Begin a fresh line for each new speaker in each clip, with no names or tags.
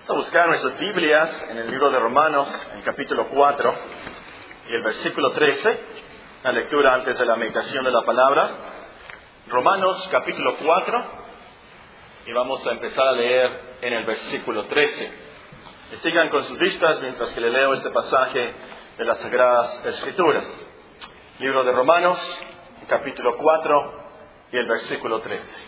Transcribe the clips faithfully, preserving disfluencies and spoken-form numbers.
Vamos a buscar nuestras Biblias en el libro de Romanos, en el capítulo cuatro y el versículo trece, la lectura antes de la meditación de la palabra. Romanos capítulo cuatro, y vamos a empezar a leer en el versículo trece. Y sigan con sus vistas mientras que le leo este pasaje de las Sagradas Escrituras. Libro de Romanos, capítulo cuatro y el versículo trece.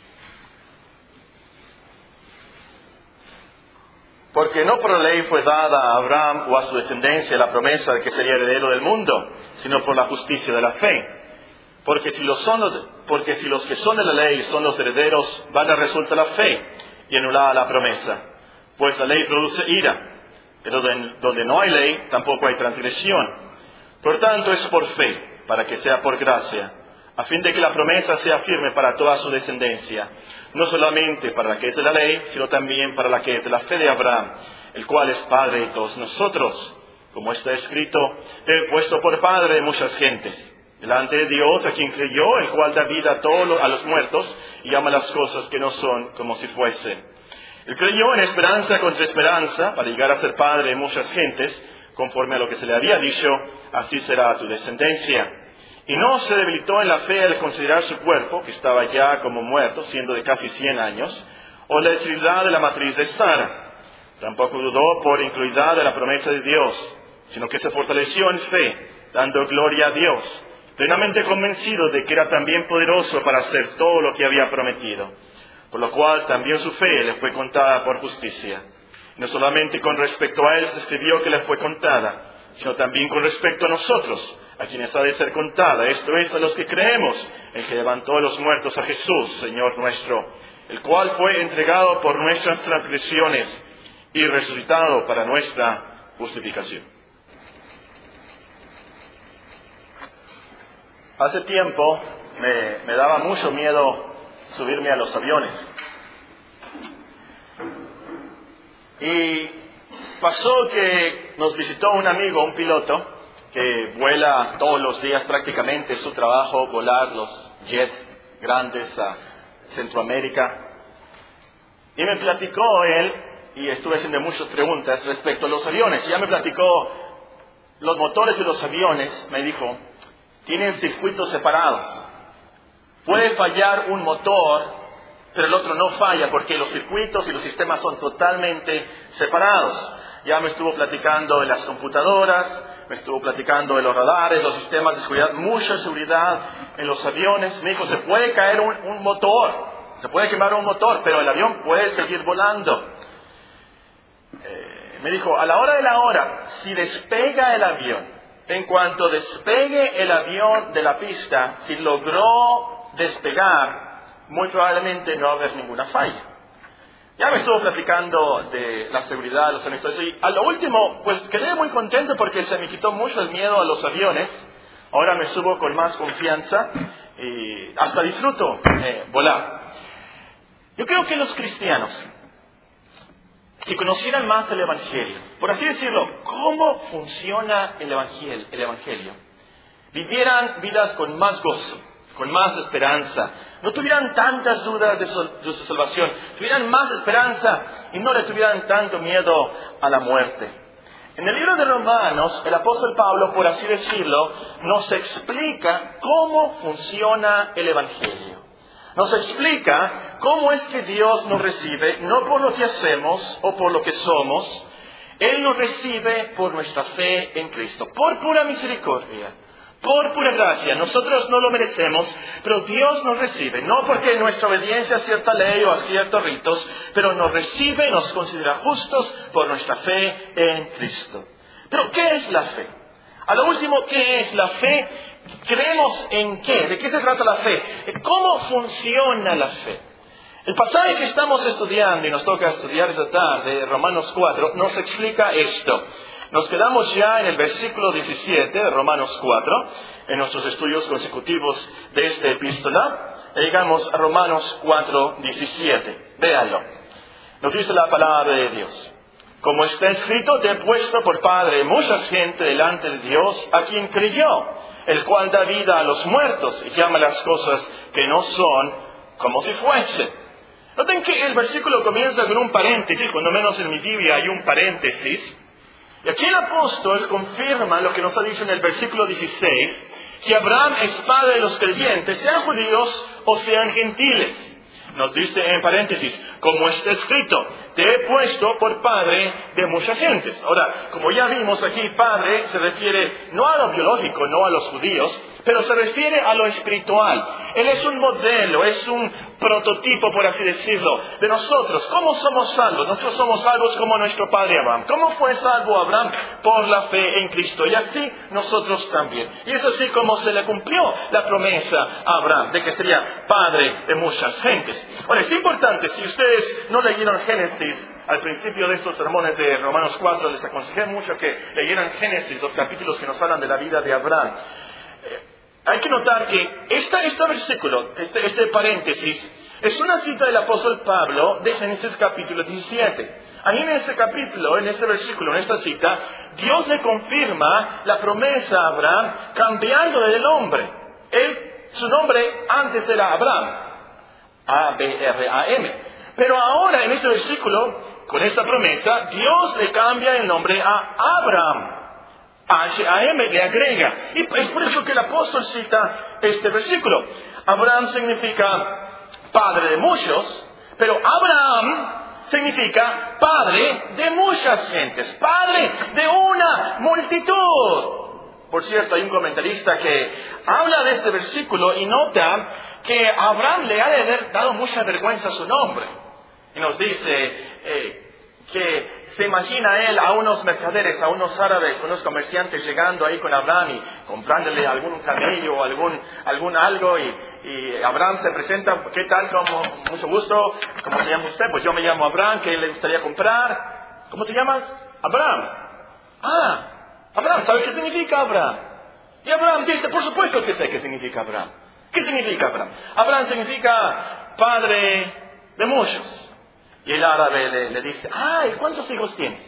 Porque no por la ley fue dada a Abraham o a su descendencia la promesa de que sería heredero del mundo, sino por la justicia de la fe. Porque si los, son los, porque si los que son de la ley son los herederos, vana resulta la fe y anulada la promesa. Pues la ley produce ira, pero donde no hay ley tampoco hay transgresión. Por tanto es por fe, para que sea por gracia, a fin de que la promesa sea firme para toda su descendencia, no solamente para la que es de la ley, sino también para la que es de la fe de Abraham, el cual es Padre de todos nosotros. Como está escrito, te he puesto por Padre de muchas gentes, delante de Dios, a quien creyó, el cual da vida a todos a los muertos, y llama las cosas que no son como si fuesen. Él creyó en esperanza contra esperanza, para llegar a ser Padre de muchas gentes, conforme a lo que se le había dicho, así será tu descendencia. Y no se debilitó en la fe al considerar su cuerpo, que estaba ya como muerto, siendo de casi cien años, o la esterilidad de la matriz de Sara. Tampoco dudó por incluidad de la promesa de Dios, sino que se fortaleció en fe, dando gloria a Dios, plenamente convencido de que era también poderoso para hacer todo lo que había prometido. Por lo cual también su fe le fue contada por justicia. No solamente con respecto a él se escribió que le fue contada, sino también con respecto a nosotros, a quienes ha de ser contada, esto es, a los que creemos, en que levantó a los muertos a Jesús, Señor nuestro, el cual fue entregado por nuestras transgresiones y resucitado para nuestra justificación. Hace tiempo me, me daba mucho miedo subirme a los aviones. Y pasó que nos visitó un amigo, un piloto, que vuela todos los días prácticamente, es su trabajo volar los jets grandes a Centroamérica. Y me platicó él, y estuve haciendo muchas preguntas respecto a los aviones. Ya me platicó los motores de los aviones, me dijo, tienen circuitos separados. Puede fallar un motor, pero el otro no falla porque los circuitos y los sistemas son totalmente separados. Ya me estuvo platicando de las computadoras, me estuvo platicando de los radares, los sistemas de seguridad, mucha seguridad en los aviones. Me dijo, se puede caer un, un motor, se puede quemar un motor, pero el avión puede seguir volando. Eh, me dijo, a la hora de la hora, si despega el avión, en cuanto despegue el avión de la pista, si logró despegar, muy probablemente no va a haber ninguna falla. Ya me estuvo platicando de la seguridad de los aviones. Y a lo último, pues quedé muy contento porque se me quitó mucho el miedo a los aviones. Ahora me subo con más confianza y hasta disfruto eh, volar. Yo creo que los cristianos, si conocieran más el Evangelio, por así decirlo, cómo funciona el Evangelio, el Evangelio, vivieran vidas con más gozo, con más esperanza, no tuvieran tantas dudas de su, de su salvación, tuvieran más esperanza y no le tuvieran tanto miedo a la muerte. En el libro de Romanos, el apóstol Pablo, por así decirlo, nos explica cómo funciona el Evangelio. Nos explica cómo es que Dios nos recibe, no por lo que hacemos o por lo que somos. Él nos recibe por nuestra fe en Cristo, por pura misericordia. Por pura gracia, nosotros no lo merecemos, pero Dios nos recibe, no porque nuestra obediencia a cierta ley o a ciertos ritos, pero nos recibe y nos considera justos por nuestra fe en Cristo. Pero ¿qué es la fe? A lo último, ¿qué es la fe? ¿Creemos en qué? ¿De qué se trata la fe? ¿Cómo funciona la fe? El pasaje que estamos estudiando y nos toca estudiar esta tarde, Romanos cuatro, nos explica esto. Nos quedamos ya en el versículo diecisiete de Romanos cuatro, en nuestros estudios consecutivos de esta epístola. Llegamos a Romanos cuatro, diecisiete. Véanlo. Nos dice la palabra de Dios. Como está escrito, te he puesto por Padre mucha gente delante de Dios, a quien creyó, el cual da vida a los muertos y llama las cosas que no son como si fuesen. Noten que el versículo comienza con un paréntesis, cuando menos en mi Biblia hay un paréntesis. Y aquí el apóstol confirma lo que nos ha dicho en el versículo dieciséis, que Abraham es padre de los creyentes, sean judíos o sean gentiles. Nos dice en paréntesis, como está escrito, te he puesto por padre de muchas gentes. Ahora, como ya vimos aquí, padre se refiere no a lo biológico, no a los judíos, pero se refiere a lo espiritual. Él es un modelo, es un prototipo, por así decirlo, de nosotros. ¿Cómo somos salvos? Nosotros somos salvos como nuestro padre Abraham. ¿Cómo fue salvo Abraham? Por la fe en Cristo. Y así nosotros también. Y es así como se le cumplió la promesa a Abraham, de que sería padre de muchas gentes. Ahora, es importante, si ustedes no leyeron Génesis al principio de estos sermones de Romanos cuatro, les aconsejé mucho que leyeran Génesis, los capítulos que nos hablan de la vida de Abraham. Eh, hay que notar que esta, este versículo, este, este paréntesis, es una cita del apóstol Pablo de Génesis capítulo diecisiete. Ahí en este capítulo, en este versículo, en esta cita, Dios le confirma la promesa a Abraham cambiándole el nombre. Él, su nombre antes era Abraham, A B R A M. Pero ahora en este versículo, con esta promesa, Dios le cambia el nombre a Abraham. H A M le agrega. Y es por eso que el apóstol cita este versículo. Abraham significa padre de muchos, pero Abraham significa padre de muchas gentes, padre de una multitud. Por cierto, hay un comentarista que habla de este versículo y nota que a Abraham le ha de haber dado mucha vergüenza su nombre. Y nos dice eh, que se imagina él a unos mercaderes, a unos árabes, a unos comerciantes llegando ahí con Abraham y comprándole algún camello, algún, algún algo, y, y Abraham se presenta, ¿qué tal? Como, mucho gusto, ¿cómo se llama usted? Pues yo me llamo Abraham, ¿qué le gustaría comprar? ¿Cómo te llamas? Abraham. Ah, Abraham, ¿sabe qué significa Abraham? Y Abraham dice, por supuesto que sé qué significa Abraham. ¿Qué significa Abraham? Abraham significa padre de muchos. Y el árabe le, le dice, ay, ¿cuántos hijos tienes?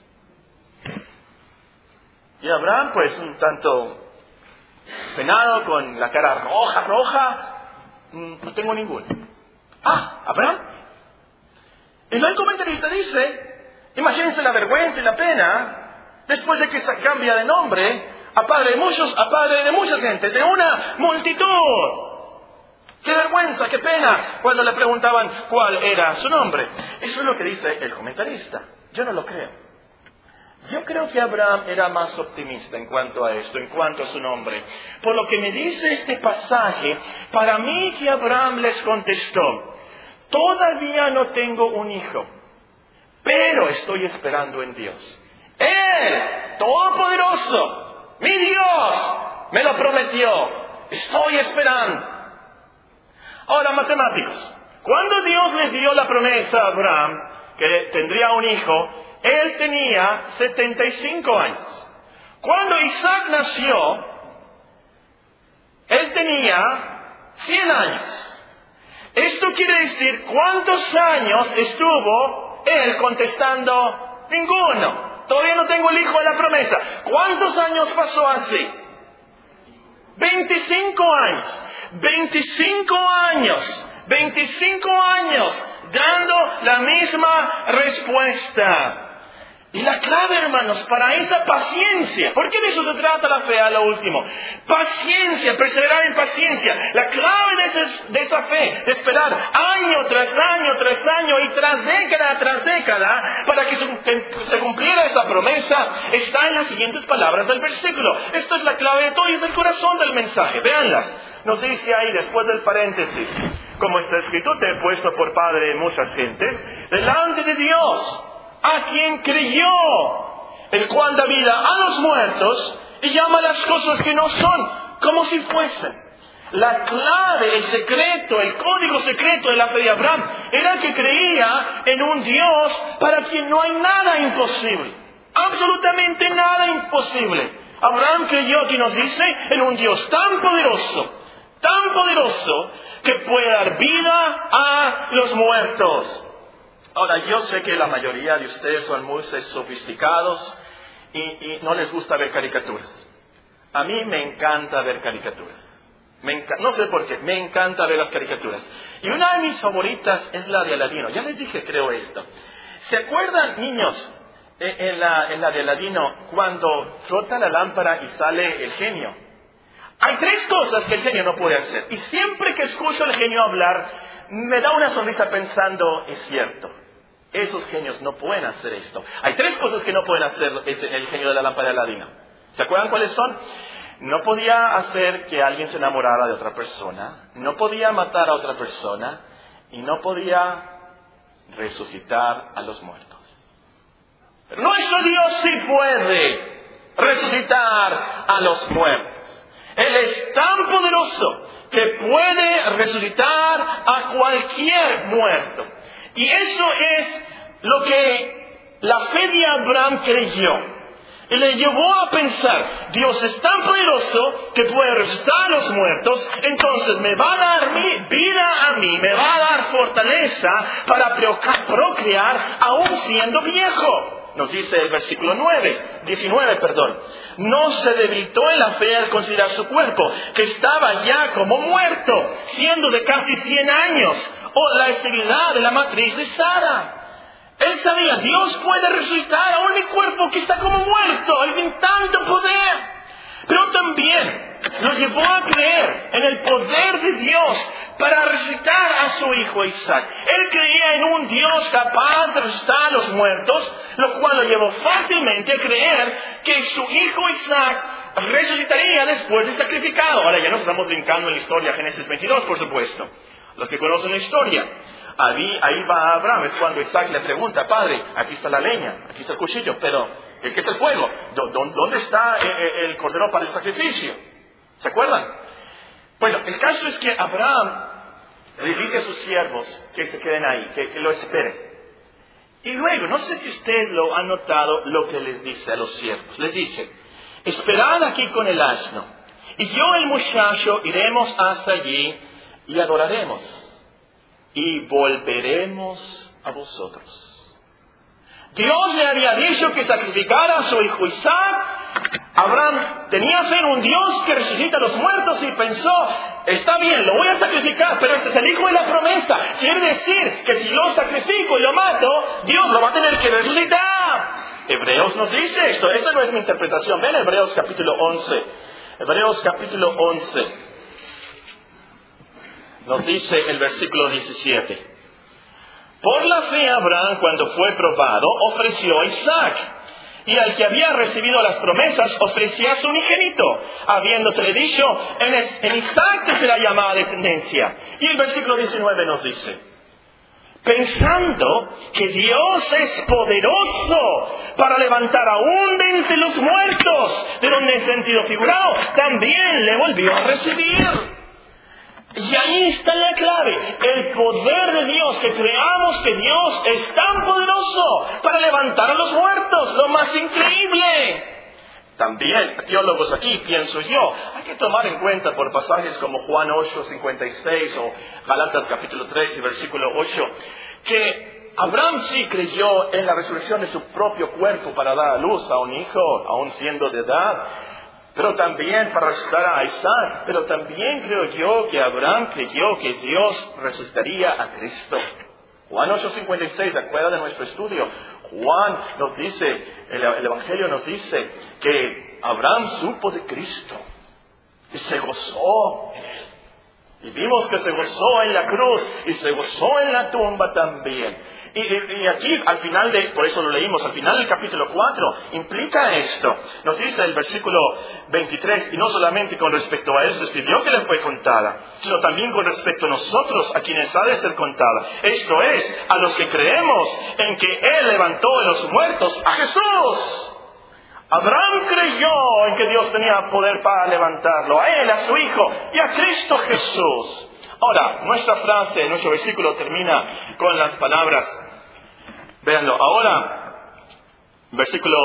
Y Abraham, pues, un tanto penado, con la cara roja, roja, no tengo ninguno. Ah, ¿Abraham? Y el comentarista dice, imagínense la vergüenza y la pena, después de que se cambia de nombre, a padre de muchos, a padre de muchas gentes, de una multitud. ¡Qué vergüenza, qué pena! Cuando le preguntaban cuál era su nombre. Eso es lo que dice el comentarista. Yo no lo creo. Yo creo que Abraham era más optimista en cuanto a esto, en cuanto a su nombre. Por lo que me dice este pasaje, para mí que Abraham les contestó, todavía no tengo un hijo, pero estoy esperando en Dios. Él, todopoderoso, mi Dios, me lo prometió. Estoy esperando. Ahora, matemáticos, cuando Dios le dio la promesa a Abraham que tendría un hijo, él tenía setenta y cinco años. Cuando Isaac nació, él tenía cien años. Esto quiere decir, ¿cuántos años estuvo él contestando? Ninguno. Todavía no tengo el hijo de la promesa. ¿Cuántos años pasó así? veinticinco años. veinticinco años, veinticinco años dando la misma respuesta. Y la clave, hermanos, para esa paciencia, porque de eso se trata la fe a lo último. Paciencia, perseverar en paciencia. La clave de, ese, de esa fe, de esperar año tras año tras año y tras década tras década, para que se, se cumpliera esa promesa, está en las siguientes palabras del versículo. Esto es la clave de todo y es el corazón del mensaje. Véanlas. Nos dice ahí, después del paréntesis, como está escrito, te he puesto por padre de muchas gentes, delante de Dios, a quien creyó, el cual da vida a los muertos y llama las cosas que no son como si fuesen. La clave, el secreto, el código secreto de la fe de Abraham era que creía en un Dios para quien no hay nada imposible. Absolutamente nada imposible. Abraham creyó, aquí nos dice, en un Dios tan poderoso, tan poderoso, que puede dar vida a los muertos. Ahora, yo sé que la mayoría de ustedes son muy sofisticados y, y no les gusta ver caricaturas. A mí me encanta ver caricaturas. Me enca- no sé por qué, me encanta ver las caricaturas. Y una de mis favoritas es la de Aladino. Ya les dije, creo esto. ¿Se acuerdan, niños, en la, en la de Aladino, cuando frota la lámpara y sale el genio? Hay tres cosas que el genio no puede hacer. Y siempre que escucho al genio hablar, me da una sonrisa pensando, es cierto. Esos genios no pueden hacer esto. Hay tres cosas que no pueden hacer el genio de la lámpara de Aladino. ¿Se acuerdan cuáles son? No podía hacer que alguien se enamorara de otra persona, no podía matar a otra persona y no podía resucitar a los muertos. Pero nuestro Dios sí puede resucitar a los muertos. Él es tan poderoso que puede resucitar a cualquier muerto. Y eso es lo que la fe de Abraham creyó. Y le llevó a pensar, Dios es tan poderoso que puede resucitar a los muertos, entonces me va a dar mi vida a mí, me va a dar fortaleza para procrear aún siendo viejo. Nos dice el versículo nueve, diecinueve, perdón. No se debilitó en la fe al considerar su cuerpo, que estaba ya como muerto, siendo de casi cien años, o la esterilidad de la matriz de Sara. Él sabía, Dios puede resucitar aún mi cuerpo que está como muerto, Él tiene tanto poder. Pero también lo llevó a creer en el poder de Dios para resucitar a su hijo Isaac. Él creía en un Dios capaz de resucitar a los muertos, lo cual lo llevó fácilmente a creer que su hijo Isaac resucitaría después de sacrificado. Ahora ya nos estamos brincando en la historia, Génesis veintidós, por supuesto. Los que conocen la historia. Ahí, ahí va Abraham, es cuando Isaac le pregunta, padre, aquí está la leña, aquí está el cuchillo, pero ¿qué es el fuego? ¿Dónde está el cordero para el sacrificio? ¿Se acuerdan? Bueno, el caso es que Abraham le dice a sus siervos que se queden ahí, que, que lo esperen. Y luego, no sé si ustedes lo han notado, lo que les dice a los siervos. Les dice, esperad aquí con el asno, y yo y el muchacho iremos hasta allí y adoraremos. Y volveremos a vosotros. Dios le había dicho que sacrificara a su hijo Isaac. Abraham tenía fe en un Dios que resucita a los muertos y pensó, está bien, lo voy a sacrificar, pero este es el hijo de la promesa. Quiere decir que si lo sacrifico y lo mato, Dios lo va a tener que resucitar. Hebreos nos dice esto. Esta no es mi interpretación. Ven Hebreos capítulo once. Hebreos capítulo once. Nos dice el versículo diecisiete. Por la fe Abraham, cuando fue probado, ofreció a Isaac. Y al que había recibido las promesas, ofrecía a su unigénito, habiéndosele dicho, en, es, en Isaac te será llamada descendencia. Y el versículo diecinueve nos dice, pensando que Dios es poderoso para levantar aún de entre los muertos, de donde en sentido figurado, también le volvió a recibir. Y ahí está la clave, el poder de Dios, que creamos que Dios es tan poderoso para levantar a los muertos, lo más increíble. También, teólogos aquí, pienso yo, hay que tomar en cuenta por pasajes como Juan ocho, cincuenta y seis o Gálatas capítulo tres y versículo ocho, que Abraham sí creyó en la resurrección de su propio cuerpo para dar a luz a un hijo, aún siendo de edad, pero también para resucitar a Isaac. Pero también creo yo que Abraham creyó que Dios resucitaría a Cristo. Juan ocho cincuenta y seis, ¿de acuerdo de nuestro estudio? Juan nos dice, el, el Evangelio nos dice que Abraham supo de Cristo y se gozó en él. Y vimos que se gozó en la cruz y se gozó en la tumba también. Y, y, y aquí, al final de, por eso lo leímos, al final del capítulo cuatro, implica esto. Nos dice el versículo veintitrés, y no solamente con respecto a eso escribió que le fue contada, sino también con respecto a nosotros, a quienes ha de ser contada. Esto es, a los que creemos en que Él levantó de los muertos a Jesús. Abraham creyó en que Dios tenía poder para levantarlo, a él, a su hijo y a Cristo Jesús. Ahora, nuestra frase, nuestro versículo termina con las palabras, véanlo, ahora, versículo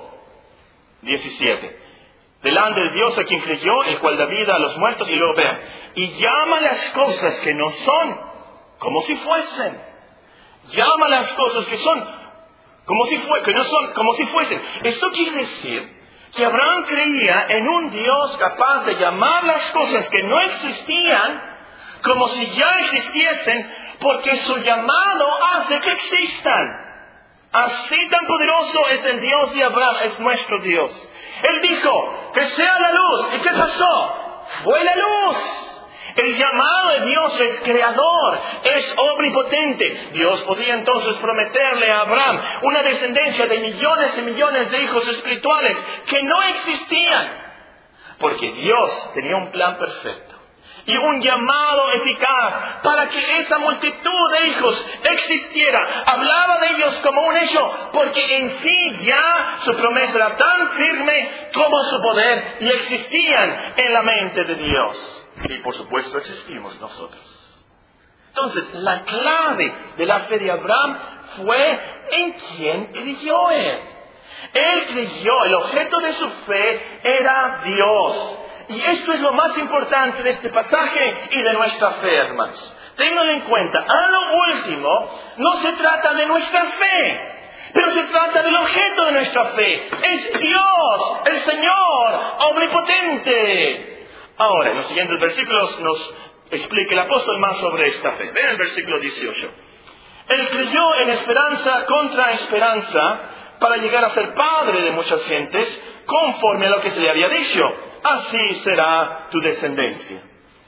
diecisiete. Delante de Dios a quien creyó, el cual da vida a los muertos, y luego vean, y llama las cosas que no son, como si fuesen. Llama las cosas que son, como si fue, que no son, como si fuesen. Esto quiere decir que Abraham creía en un Dios capaz de llamar las cosas que no existían como si ya existiesen, porque su llamado hace que existan. Así tan poderoso es el Dios de Abraham, es nuestro Dios. Él dijo, que sea la luz. ¿Y qué pasó? Fue la luz. El llamado de Dios es creador, es omnipotente. Dios podía entonces prometerle a Abraham una descendencia de millones y millones de hijos espirituales que no existían, porque Dios tenía un plan perfecto y un llamado eficaz para que esa multitud de hijos existiera. Hablaba de ellos como un hecho, porque en sí ya su promesa era tan firme como su poder, y existían en la mente de Dios. Y por supuesto existimos nosotros. Entonces, la clave de la fe de Abraham fue en quién creyó él. Él creyó, el objeto de su fe era Dios. Y esto es lo más importante de este pasaje y de nuestra fe, hermanos. Ténganlo en cuenta. A lo último, no se trata de nuestra fe, pero se trata del objeto de nuestra fe. Es Dios, el Señor omnipotente. Ahora, en los siguientes versículos nos explica el apóstol más sobre esta fe. Vean el versículo dieciocho. Él creyó en esperanza contra esperanza para llegar a ser padre de muchas gentes, conforme a lo que se le había dicho. Así será tu descendencia.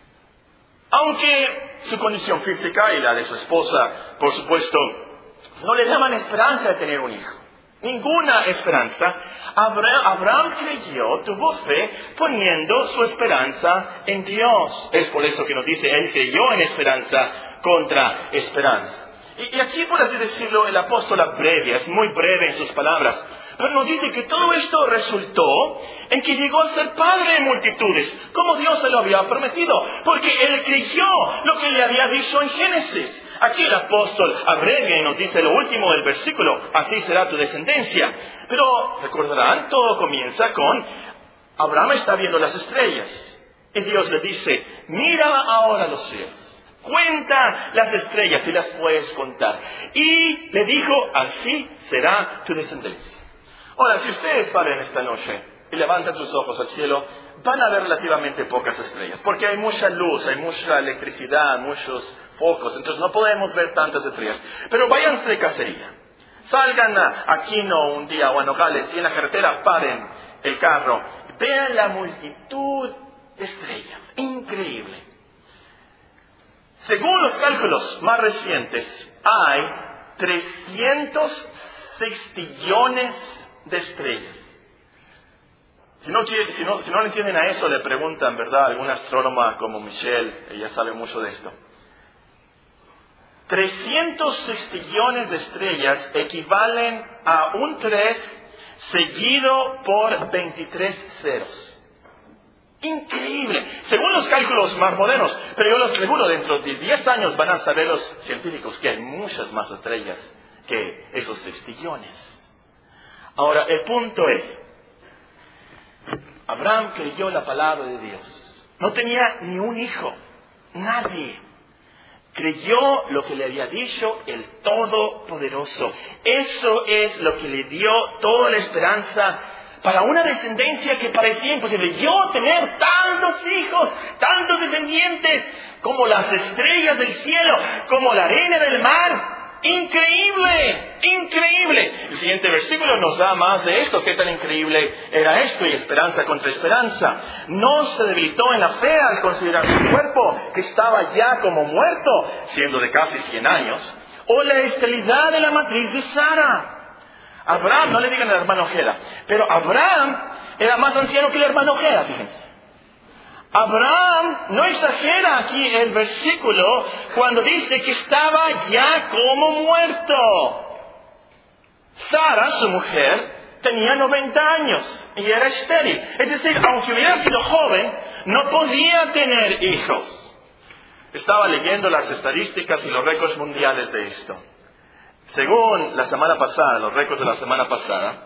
Aunque su condición física y la de su esposa, por supuesto, no le daban esperanza de tener un hijo. Ninguna esperanza. Abraham, Abraham creyó, tuvo fe, poniendo su esperanza en Dios. Es por eso que nos dice, él creyó en esperanza contra esperanza. Y, y aquí, por así decirlo, el apóstol abrevia, es muy breve en sus palabras, pero nos dice que todo esto resultó en que llegó a ser padre de multitudes, como Dios se lo había prometido, porque él creyó lo que le había dicho en Génesis. Aquí el apóstol abrevia y nos dice lo último del versículo, así será tu descendencia. Pero recordarán, todo comienza con, Abraham está viendo las estrellas, y Dios le dice, mira ahora los cielos, cuenta las estrellas si las puedes contar. Y le dijo, así será tu descendencia. Ahora, si ustedes salen esta noche y levantan sus ojos al cielo, van a ver relativamente pocas estrellas, porque hay mucha luz, hay mucha electricidad, muchos focos, entonces no podemos ver tantas estrellas. Pero váyanse de cacería, salgan a Aquino un día o a Nogales y en la carretera paren el carro, vean la multitud de estrellas, increíble. Según los cálculos más recientes, hay trescientos sextillones de estrellas. Si no, quiere, si, no, si no le entienden a eso, le preguntan, ¿verdad? Alguna astrónoma como Michelle, ella sabe mucho de esto. trescientos sextillones de estrellas equivalen a un tres seguido por veintitrés ceros. Increíble. Según los cálculos más modernos, pero yo los aseguro, dentro de diez años van a saber los científicos que hay muchas más estrellas que esos sextillones. Ahora, el punto es, Abraham creyó la palabra de Dios. No tenía ni un hijo, nadie. Creyó lo que le había dicho el Todopoderoso. Eso es lo que le dio toda la esperanza para una descendencia que parecía imposible. Yo tener tantos hijos, tantos descendientes, como las estrellas del cielo, como la arena del mar. ¡Increíble! ¡Increíble! El siguiente versículo nos da más de esto. ¿Qué tan increíble era esto? Y esperanza contra esperanza. No se debilitó en la fe al considerar su cuerpo, que estaba ya como muerto, siendo de casi cien años, o la esterilidad de la matriz de Sara. Abraham, no le digan al hermano Ojeda, pero Abraham era más anciano que el hermano Ojeda, fíjense. Abraham no exagera aquí el versículo cuando dice que estaba ya como muerto. Sara, su mujer, tenía noventa años y era estéril. Es decir, aunque hubiera sido joven, no podía tener hijos. Estaba leyendo las estadísticas y los récords mundiales de esto. Según la semana pasada, los récords de la semana pasada,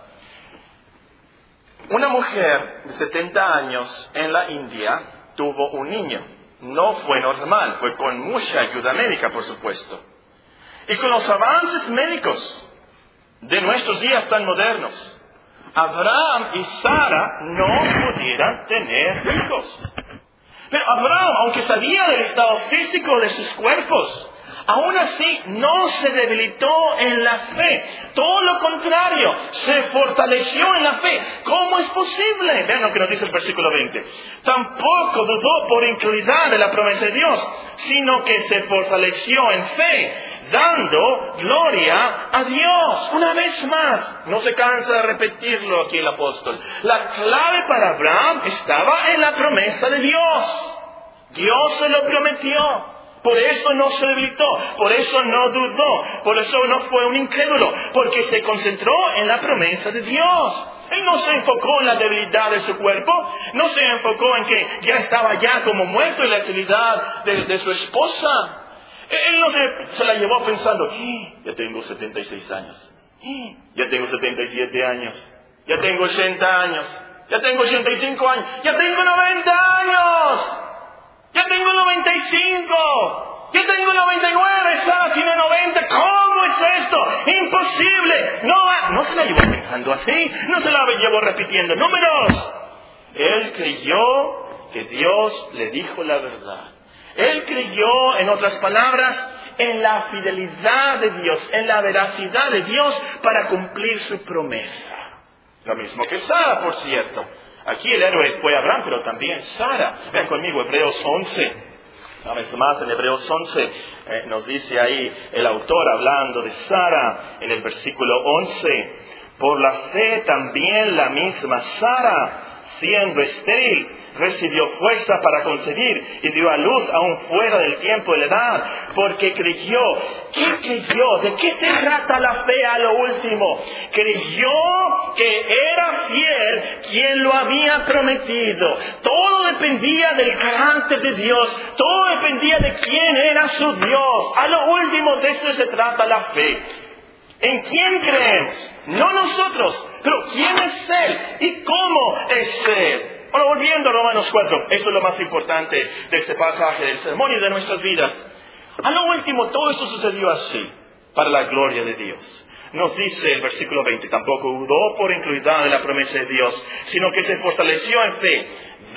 una mujer de setenta años en la India tuvo un niño. No fue normal, fue con mucha ayuda médica, por supuesto. Y con los avances médicos de nuestros días tan modernos, Abraham y Sara no pudieran tener hijos. Pero Abraham, aunque sabía del estado físico de sus cuerpos, aún así no se debilitó en la fe. Todo lo contrario, se fortaleció en la fe. ¿Cómo es posible? Vean lo que nos dice el versículo veinte. Tampoco dudó por incredulidad de la promesa de Dios, sino que se fortaleció en fe, dando gloria a Dios. Una vez más, no se cansa de repetirlo aquí el apóstol. La clave para Abraham estaba en la promesa de Dios. Dios se lo prometió. Por eso no se debilitó, por eso no dudó, por eso no fue un incrédulo, porque se concentró en la promesa de Dios. Él no se enfocó en la debilidad de su cuerpo, no se enfocó en que ya estaba ya como muerto en la debilidad de, de su esposa. Él no se, se la llevó pensando, ¡Eh, ya tengo setenta y seis años, ¡Eh, ya tengo setenta y siete años, ya tengo ochenta años, ya tengo ochenta y cinco años, ya tengo noventa años! ¡Ya tengo noventa y cinco! ¡Ya tengo noventa y nueve! ¡Sara tiene noventa! ¿Cómo es esto? ¡Imposible! No, no se la llevó pensando así. No se la llevó repitiendo. Número dos. Él creyó que Dios le dijo la verdad. Él creyó, en otras palabras, en la fidelidad de Dios, en la veracidad de Dios para cumplir su promesa. Lo mismo que Sara, por cierto. Aquí el héroe fue Abraham, pero también Sara. Vean conmigo Hebreos once. Una vez más en Hebreos once eh, nos dice ahí el autor hablando de Sara en el versículo once. Por la fe también la misma Sara, siendo estéril, recibió fuerza para concebir y dio a luz aún fuera del tiempo de la edad, porque creyó. ¿Qué creyó? ¿De qué se trata la fe a lo último? Creyó que era fiel quien lo había prometido. Todo dependía del carácter de Dios, todo dependía de quién era su Dios. A lo último de eso se trata la fe. ¿En quién creemos? No nosotros, pero ¿quién es Él? ¿Y cómo es Él? Ahora, volviendo a Romanos cuatro, eso es lo más importante de este pasaje del sermón y de nuestras vidas. A lo último, todo esto sucedió así, para la gloria de Dios. Nos dice el versículo veinte, tampoco dudó por incredulidad de la promesa de Dios, sino que se fortaleció en fe,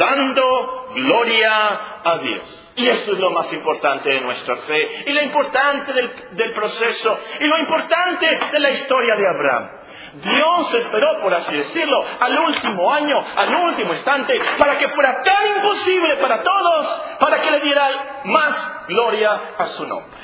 dando gloria a Dios. Y esto es lo más importante de nuestra fe, y lo importante del, del proceso, y lo importante de la historia de Abraham. Dios esperó, por así decirlo, al último año, al último instante, para que fuera tan imposible para todos, para que le diera más gloria a su nombre.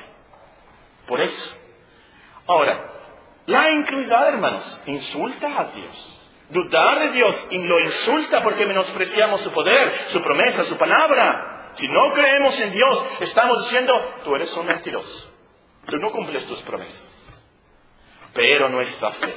Por eso. Ahora, la incredulidad, hermanos, insulta a Dios. Dudar de Dios lo insulta porque menospreciamos su poder, su promesa, su palabra. Si no creemos en Dios, estamos diciendo, tú eres un mentiroso. Tú no cumples tus promesas. Pero nuestra fe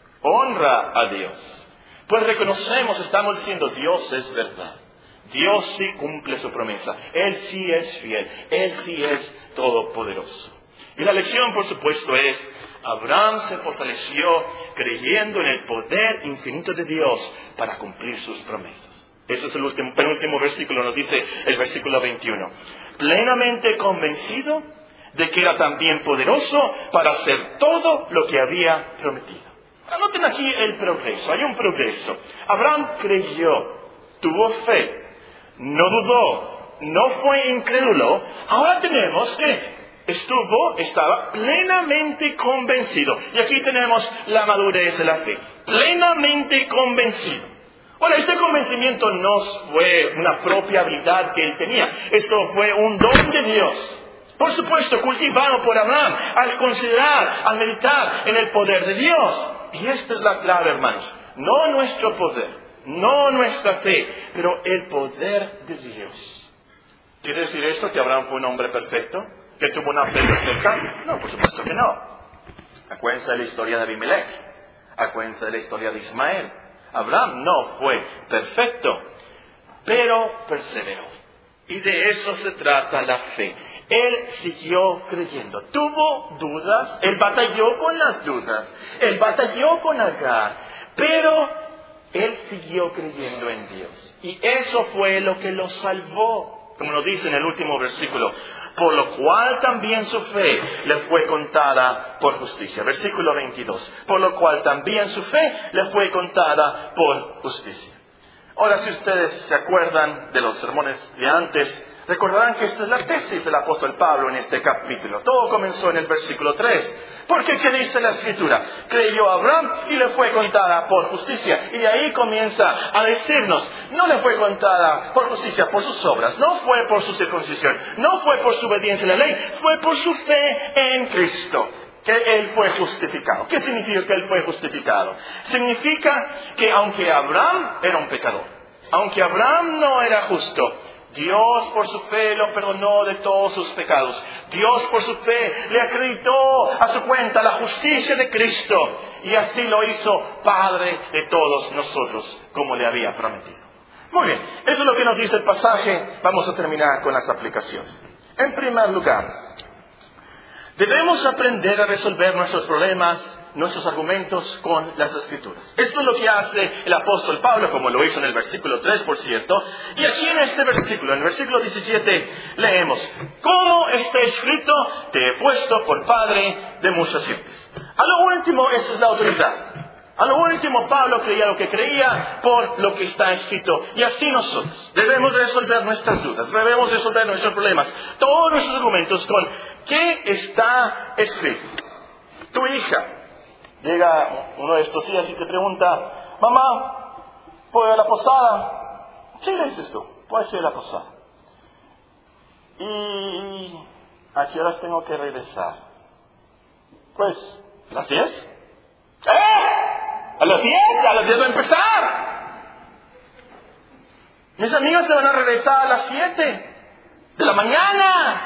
honra a Dios. Pues reconocemos, estamos diciendo, Dios es verdad. Dios sí cumple su promesa. Él sí es fiel. Él sí es todopoderoso. Y la lección, por supuesto, es, Abraham se fortaleció creyendo en el poder infinito de Dios para cumplir sus promesas. Eso es el último, penúltimo versículo, nos dice el versículo veintiuno. Plenamente convencido de que era también poderoso para hacer todo lo que había prometido. Anoten aquí el progreso, hay un progreso. Abraham creyó, tuvo fe, no dudó, no fue incrédulo. Ahora tenemos que estuvo, estaba plenamente convencido. Y aquí tenemos la madurez de la fe. Plenamente convencido. Ahora, este convencimiento no fue una propia habilidad que él tenía. Esto fue un don de Dios. Por supuesto, cultivado por Abraham al considerar, al meditar en el poder de Dios. Y esta es la clave, hermanos. No nuestro poder, no nuestra fe, pero el poder de Dios. ¿Quiere decir esto que Abraham fue un hombre perfecto? ¿Que tuvo una fe perfecta? No, por supuesto que no. Acuérdense de la historia de Abimelech. Acuérdense de la historia de Ismael. Abraham no fue perfecto, pero perseveró. Y de eso se trata la fe. Él siguió creyendo. Tuvo dudas, él batalló con las dudas, él batalló con Agar, pero él siguió creyendo en Dios. Y eso fue lo que lo salvó. Como nos dice en el último versículo, por lo cual también su fe le fue contada por justicia. Versículo veintidós. Por lo cual también su fe le fue contada por justicia. Ahora, si ustedes se acuerdan de los sermones de antes, recordarán que esta es la tesis del apóstol Pablo en este capítulo. Todo comenzó en el versículo tres. Porque ¿qué dice la Escritura? Creyó Abraham y le fue contada por justicia. Y de ahí comienza a decirnos, no le fue contada por justicia por sus obras, no fue por su circuncisión, no fue por su obediencia a la ley, fue por su fe en Cristo, que Él fue justificado. ¿Qué significa que Él fue justificado? Significa que aunque Abraham era un pecador, aunque Abraham no era justo, Dios por su fe lo perdonó de todos sus pecados. Dios por su fe le acreditó a su cuenta la justicia de Cristo. Y así lo hizo Padre de todos nosotros, como le había prometido. Muy bien, eso es lo que nos dice el pasaje. Vamos a terminar con las aplicaciones. En primer lugar, debemos aprender a resolver nuestros problemas, nuestros argumentos con las Escrituras. Esto es lo que hace el apóstol Pablo, como lo hizo en el versículo tres, por cierto. Y aquí en este versículo, en el versículo diecisiete, leemos: ¿cómo está escrito? Te he puesto por padre de muchas gentes. A lo último, esa es la autoridad. A lo último, Pablo creía lo que creía por lo que está escrito. Y así nosotros debemos resolver nuestras dudas, debemos resolver nuestros problemas, todos nuestros argumentos con ¿qué está escrito? Tu hija llega uno de estos días y te pregunta: mamá, ¿puedo ir a la posada? ¿Qué le dices tú? Puedes ir a la posada. ¿Y a qué horas tengo que regresar? Pues, ¿las diez? ¡Eh! ¡A las diez! ¡A las diez va a empezar! Mis amigos se van a regresar a las siete de la mañana.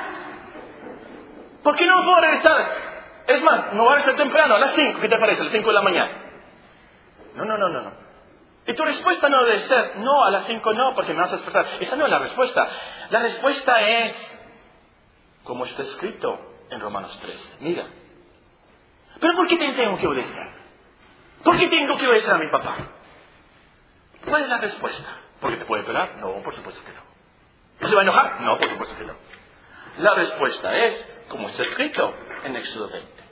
¿Por qué no puedo regresar? Es más, no voy a regresar temprano, a las cinco. ¿Qué te parece? A las cinco de la mañana. No, no, no, no, no. Y tu respuesta no debe ser, no, a las cinco no, porque me vas a despertar. Esa no es la respuesta. La respuesta es, como está escrito en Romanos tres. Mira. ¿Pero por qué te tengo que obedecer? ¿Por qué tengo que obedecer a mi papá? ¿Cuál es la respuesta? ¿Porque te puede pegar? No, por supuesto que no. ¿No se va a enojar? No, por supuesto que no. La respuesta es, como está escrito en Éxodo veinte.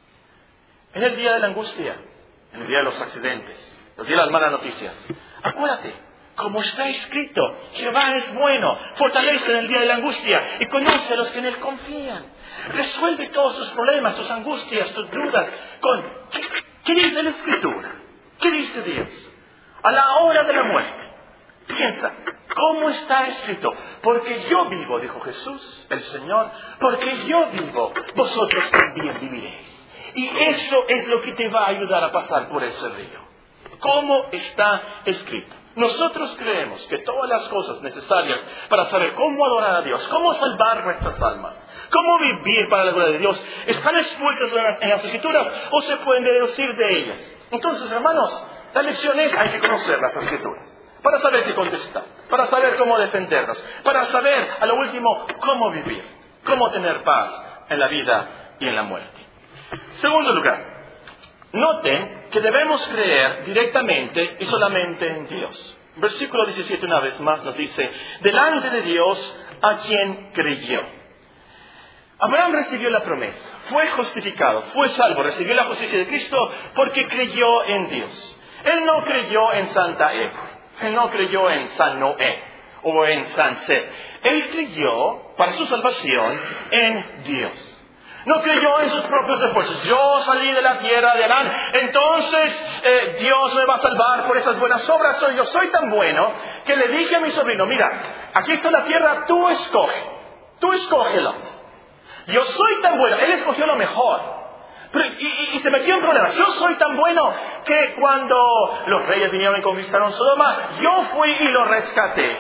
En el día de la angustia, en el día de los accidentes, los días de las malas noticias, acuérdate, como está escrito, Jehová es bueno, fortalece en el día de la angustia y conoce a los que en Él confían. Resuelve todos tus problemas, tus angustias, tus dudas con ¿qué, qué dice la Escritura? ¿Qué dice Dios? A la hora de la muerte, piensa, ¿cómo está escrito? Porque yo vivo, dijo Jesús, el Señor, porque yo vivo, vosotros también viviréis. Y eso es lo que te va a ayudar a pasar por ese río. ¿Cómo está escrito? Nosotros creemos que todas las cosas necesarias para saber cómo adorar a Dios, cómo salvar nuestras almas, cómo vivir para la gloria de Dios, están expuestas en las Escrituras o se pueden deducir de ellas. Entonces, hermanos, la lección es, hay que conocer las Escrituras para saber qué contestar, para saber cómo defendernos, para saber, a lo último, cómo vivir, cómo tener paz en la vida y en la muerte. Segundo lugar, noten que debemos creer directamente y solamente en Dios. Versículo diecisiete una vez más nos dice, delante de Dios a quien creyó. Abraham recibió la promesa, fue justificado, fue salvo, recibió la justicia de Cristo porque creyó en Dios. Él no creyó en Santa Eva, él no creyó en San Noé o en San Seth. Él creyó para su salvación en Dios. No creyó en sus propios esfuerzos. Yo salí de la tierra de Adán, entonces eh, Dios me va a salvar por esas buenas obras. Soy, yo soy tan bueno que le dije a mi sobrino, mira, aquí está la tierra, tú escoge, tú escógela. Yo soy tan bueno, él escogió lo mejor. Pero, y, y, y se metió en problemas. Yo soy tan bueno que cuando los reyes vinieron y conquistaron Sodoma, yo fui y lo rescaté.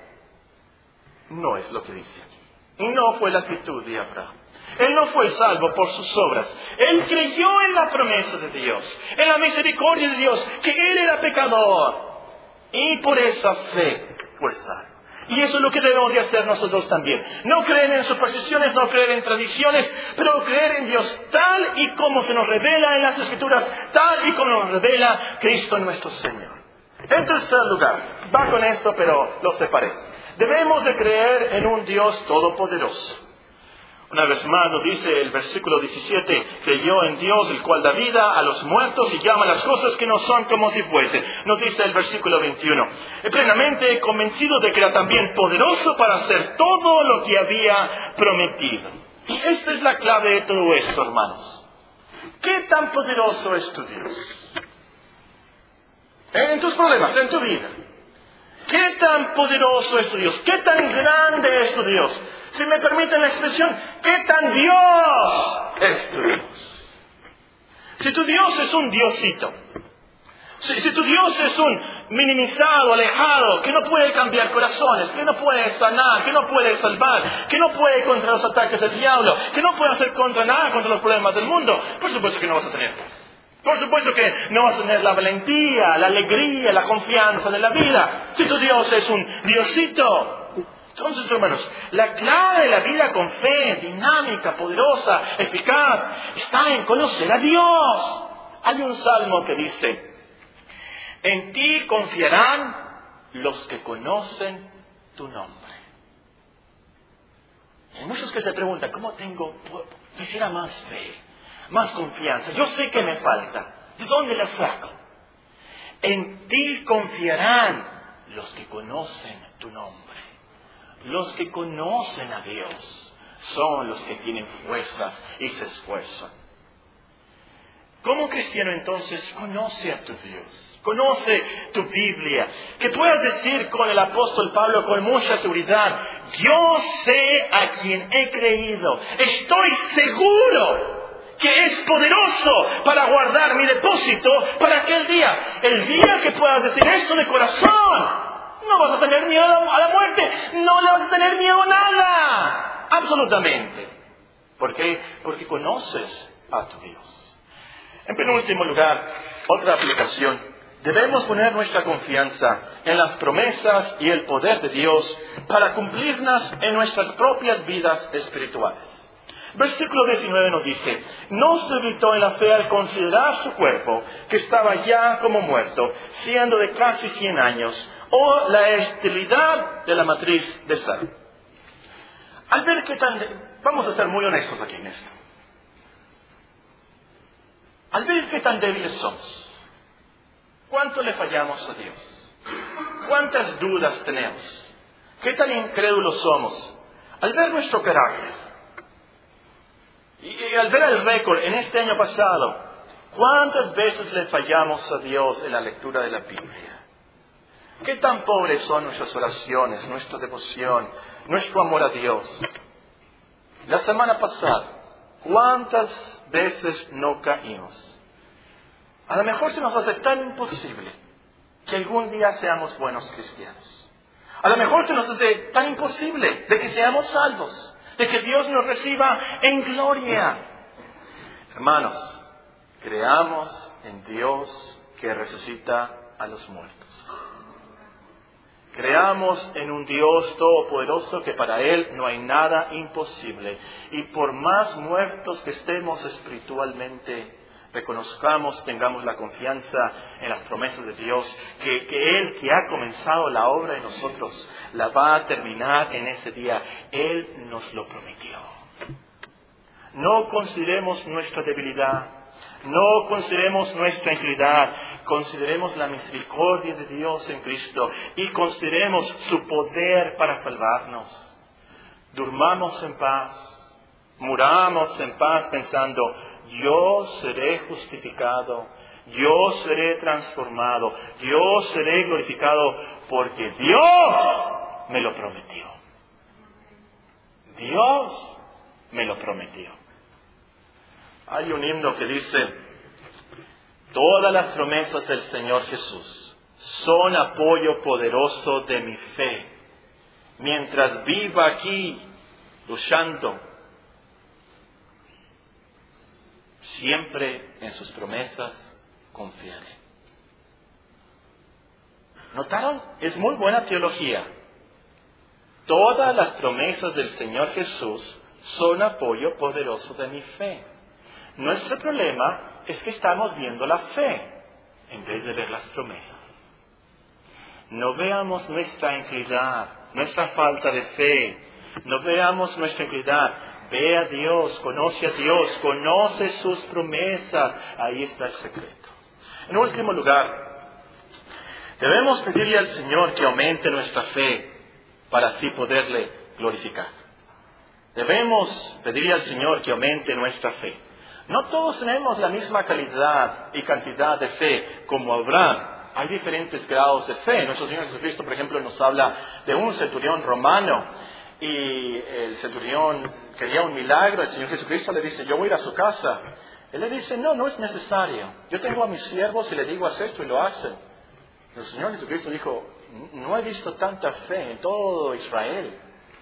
No es lo que dice aquí. No fue la actitud de Abraham. Él no fue salvo por sus obras. Él creyó en la promesa de Dios, en la misericordia de Dios, que él era pecador. Y por esa fe fue salvo. Y eso es lo que debemos de hacer nosotros también. No creer en supersticiones, no creer en tradiciones, pero creer en Dios tal y como se nos revela en las Escrituras, tal y como nos revela Cristo nuestro Señor. En tercer lugar, va con esto, pero lo separé. Debemos de creer en un Dios todopoderoso. Una vez más nos dice el versículo diecisiete, creyó en Dios, el cual da vida a los muertos y llama las cosas que no son como si fuesen. Nos dice el versículo veintiuno, plenamente convencido de que era también poderoso para hacer todo lo que había prometido. Y esta es la clave de todo esto, hermanos. ¿Qué tan poderoso es tu Dios? En tus problemas, en tu vida. ¿Qué tan poderoso es tu Dios? ¿Qué tan grande es tu Dios? Si me permiten la expresión, ¿qué tan Dios es tu Dios? Si tu Dios es un diosito, si, si tu Dios es un minimizado, alejado, que no puede cambiar corazones, que no puede sanar, que no puede salvar, que no puede contra los ataques del diablo, que no puede hacer contra nada, contra los problemas del mundo, por supuesto que no vas a tener. Por supuesto que no vas a tener la valentía, la alegría, la confianza de la vida. Si tu Dios es un diosito. Entonces, hermanos, la clave de la vida con fe, dinámica, poderosa, eficaz, está en conocer a Dios. Hay un salmo que dice, en ti confiarán los que conocen tu nombre. Hay muchos que se preguntan, ¿cómo tengo, quisiera más fe, más confianza? Yo sé que me falta. ¿De dónde la saco? En ti confiarán los que conocen tu nombre. Los que conocen a Dios son los que tienen fuerzas y se esfuerzan. Como cristiano entonces, conoce a tu Dios, conoce tu Biblia, que puedas decir con el apóstol Pablo con mucha seguridad, yo sé a quien he creído, estoy seguro que es poderoso para guardar mi depósito para aquel día, el día que puedas decir esto de corazón. No vas a tener miedo a la muerte. No le vas a tener miedo a nada. Absolutamente. ¿Por qué? Porque conoces a tu Dios. En penúltimo lugar, otra aplicación. Debemos poner nuestra confianza en las promesas y el poder de Dios para cumplirlas en nuestras propias vidas espirituales. Versículo diecinueve nos dice, no se debilitó en la fe al considerar su cuerpo, que estaba ya como muerto, siendo de casi cien años, o la esterilidad de la matriz de Sara. Al ver que tan... Vamos a ser muy honestos aquí en esto. Al ver que tan débiles somos, ¿cuánto le fallamos a Dios? ¿Cuántas dudas tenemos? ¿Qué tan incrédulos somos? Al ver nuestro carácter, y al ver el récord en este año pasado, ¿cuántas veces le fallamos a Dios en la lectura de la Biblia? ¿Qué tan pobres son nuestras oraciones, nuestra devoción, nuestro amor a Dios? La semana pasada, ¿cuántas veces no caímos? A lo mejor se nos hace tan imposible que algún día seamos buenos cristianos. A lo mejor se nos hace tan imposible de que seamos salvos, de que Dios nos reciba en gloria. Hermanos, creamos en Dios que resucita a los muertos. Creamos en un Dios todopoderoso que para Él no hay nada imposible. Y por más muertos que estemos espiritualmente, reconozcamos, tengamos la confianza en las promesas de Dios, que, que Él que ha comenzado la obra en nosotros, la va a terminar en ese día. Él nos lo prometió. No consideremos nuestra debilidad, no consideremos nuestra incredulidad, consideremos la misericordia de Dios en Cristo y consideremos su poder para salvarnos. Durmamos en paz, muramos en paz pensando, yo seré justificado, yo seré transformado, yo seré glorificado porque Dios me lo prometió. Dios me lo prometió. Hay un himno que dice, todas las promesas del Señor Jesús son apoyo poderoso de mi fe. Mientras viva aquí luchando, siempre en sus promesas confiaré. ¿Notaron? Es muy buena teología. Todas las promesas del Señor Jesús son apoyo poderoso de mi fe. Nuestro problema es que estamos viendo la fe en vez de ver las promesas. No veamos nuestra incredulidad, nuestra falta de fe. No veamos nuestra incredulidad. Ve a Dios, conoce a Dios, conoce sus promesas. Ahí está el secreto. En último lugar, debemos pedirle al Señor que aumente nuestra fe para así poderle glorificar. Debemos pedirle al Señor que aumente nuestra fe. No todos tenemos la misma calidad y cantidad de fe como Abraham. Hay diferentes grados de fe. Nuestro Señor Jesucristo, por ejemplo, nos habla de un centurión romano. Y el centurión quería un milagro. El Señor Jesucristo le dice, yo voy a ir a su casa. Él le dice, no, no es necesario. Yo tengo a mis siervos y le digo, haz esto y lo hacen. El Señor Jesucristo dijo, no he visto tanta fe en todo Israel.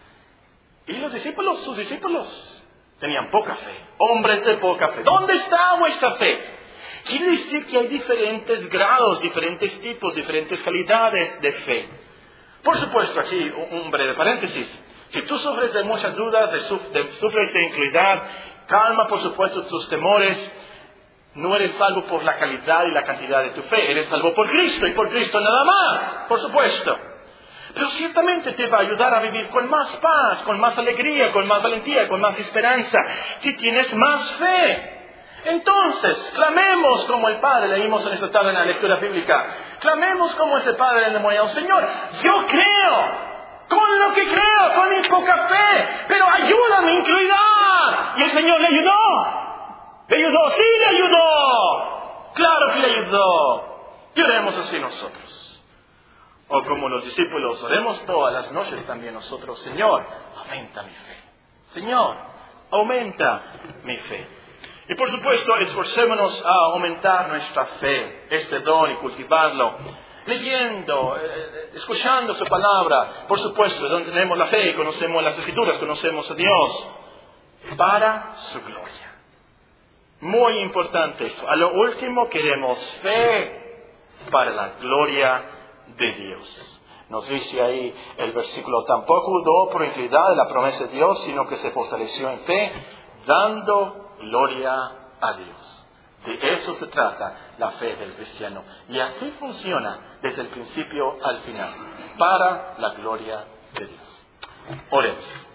Y los discípulos, sus discípulos, tenían poca fe. Hombres de poca fe. ¿Dónde está vuestra fe? Quiere decir que hay diferentes grados, diferentes tipos, diferentes calidades de fe. Por supuesto, aquí un breve paréntesis. Si tú sufres de muchas dudas, de, suf- de, sufres de incredulidad, calma por supuesto tus temores. No eres salvo por la calidad y la cantidad de tu fe. Eres salvo por Cristo y por Cristo nada más, por supuesto. Pero ciertamente te va a ayudar a vivir con más paz, con más alegría, con más valentía, con más esperanza, si tienes más fe. Entonces, clamemos como el Padre, leímos en esta tarde en la lectura bíblica, clamemos como ese Padre endemoniado, Señor, yo creo, con lo que creo, con mi poca fe, pero ayúdame a inclinar. Y el Señor le ayudó, le ayudó, sí le ayudó, claro que le ayudó. Y oremos así nosotros. O como los discípulos, oremos todas las noches también nosotros, Señor, aumenta mi fe. Señor, aumenta mi fe. Y por supuesto, esforcémonos a aumentar nuestra fe, este don y cultivarlo, leyendo, eh, escuchando su palabra, por supuesto, donde tenemos la fe, conocemos las Escrituras, conocemos a Dios, para su gloria. Muy importante esto. A lo último queremos fe para la gloria de Dios. Nos dice ahí el versículo, tampoco dudó por incredulidad de la promesa de Dios, sino que se fortaleció en fe, dando gloria a Dios. De eso se trata la fe del cristiano. Y así funciona desde el principio al final, para la gloria de Dios. Oremos.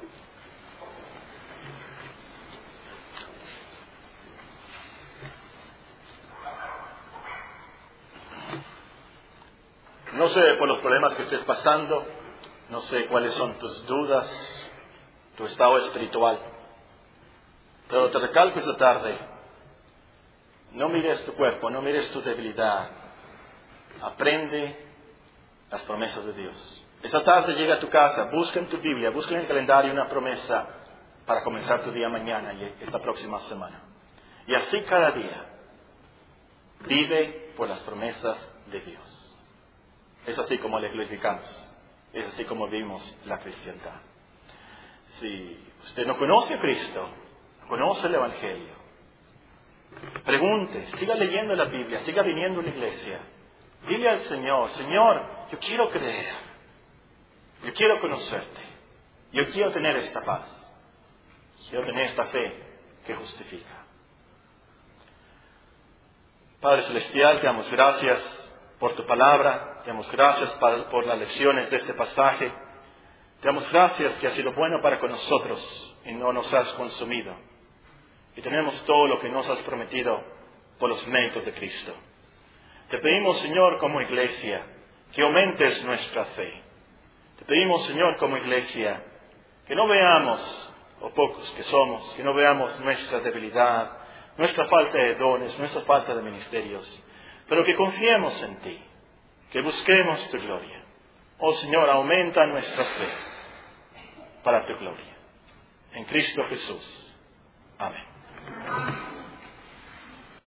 No sé por los problemas que estés pasando, no sé cuáles son tus dudas, tu estado espiritual. Pero te recalco esta tarde, no mires tu cuerpo, no mires tu debilidad. Aprende las promesas de Dios. Esta tarde llega a tu casa, busca en tu Biblia, busca en el calendario una promesa para comenzar tu día mañana y esta próxima semana. Y así cada día, vive por las promesas de Dios. Es así como le glorificamos, es así como vivimos la cristiandad. Si usted no conoce a Cristo, conoce el Evangelio, pregunte, siga leyendo la Biblia, siga viniendo a la iglesia. Dile al Señor, Señor, yo quiero creer, yo quiero conocerte, yo quiero tener esta paz, quiero tener esta fe que justifica. Padre Celestial, te damos gracias por tu palabra, te damos gracias por las lecciones de este pasaje, te damos gracias que has sido bueno para con nosotros y no nos has consumido. Y tenemos todo lo que nos has prometido por los méritos de Cristo. Te pedimos, Señor, como iglesia, que aumentes nuestra fe. Te pedimos, Señor, como iglesia, que no veamos, o pocos que somos, que no veamos nuestra debilidad, nuestra falta de dones, nuestra falta de ministerios, pero que confiemos en ti, que busquemos tu gloria. Oh Señor, aumenta nuestra fe para tu gloria. En Cristo Jesús. Amén.